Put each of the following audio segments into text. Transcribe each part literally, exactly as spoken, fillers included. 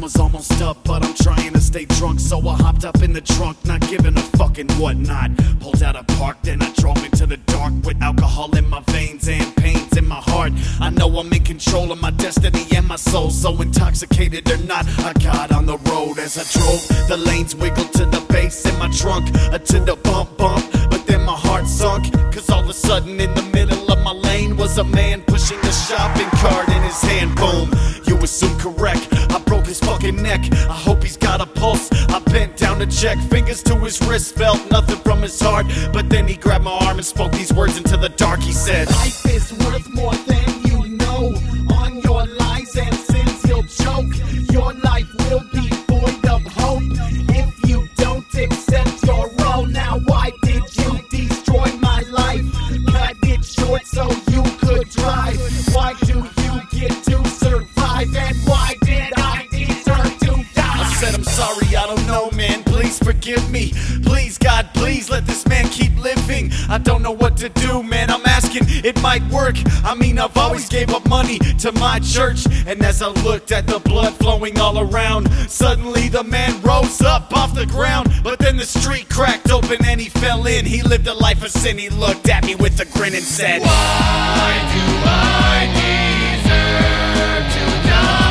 summer's almost up, but I'm trying to stay drunk, so I hopped up in the trunk, not giving a fucking whatnot. Pulled out a park, then I drove into the dark with alcohol in my veins and pains in my heart. I know I'm in control of my destiny and my soul, so intoxicated or not, I got on the road. As I drove, the lanes wiggled to the bass in my trunk, uh, to the bump bump, but then my heart sunk, cause all of a sudden in the middle of my lane was a man pushing a shopping cart in his hand. Boom, you assume correct, I broke his fucking neck, I hope he's got a pulse. I bent down to check, fingers to his wrist, felt nothing from his heart, but then he grabbed my arm and spoke these words into the dark. He said, life is worth more than you know. On your lies and sins you'll choke. Your life will be void of hope if you don't accept your role. Now why did you destroy my life? Cut it short so you could drive. Why do you get to survive? And why did I deserve to die? I said, I'm sorry, I don't know, man, please forgive me. Please, God, please let this man keep living. I don't know what to do, man, I'm asking, it might work. I mean, I've always gave up money to my church, and as I looked at the blood flowing all around, suddenly the man rose up off the ground. But then the street cracked open and he fell in. He lived a life of sin, he looked at me with a grin and said, why do I deserve to die?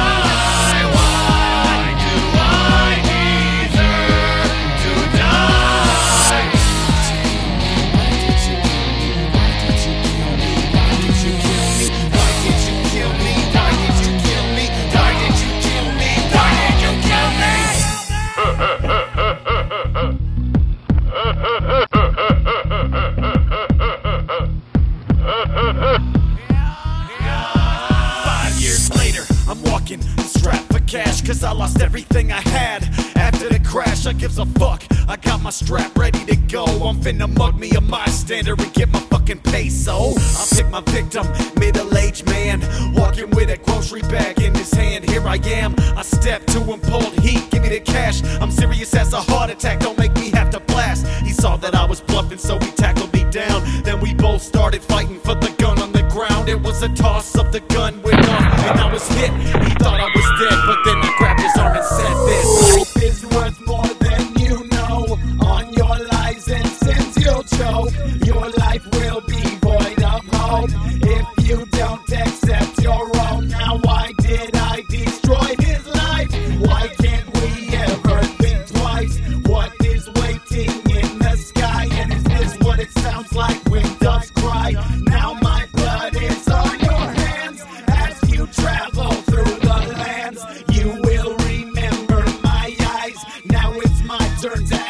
Strapped for cash, cause I lost everything I had. After the crash, I gives a fuck. I got my strap ready to go. I'm finna mug me a my standard and get my fucking peso. I'll pick my victim, middle-aged man, walking with a grocery bag in his hand. Here I am, I step to him, pulled heat, give me the cash. I'm serious as a heart attack, don't make me have to blast. He saw that I was bluffing, so he tackled me down. Then we both started fighting for the gun on the ground. It was a toss up, the gun went off, and I was hit. He thought I was dead, but then I grabbed his arm and said this: life is worth more than you know. On your lies and sins you'll choke. Your life will be void of hope if you don't accept your own. Now why did I destroy his life? Why can't we ever think twice? What is waiting in the sky? And is this what it sounds like when doves cry? Now my blood is on your hands as you travel through the lands. You will remember my eyes. Now it's my turn to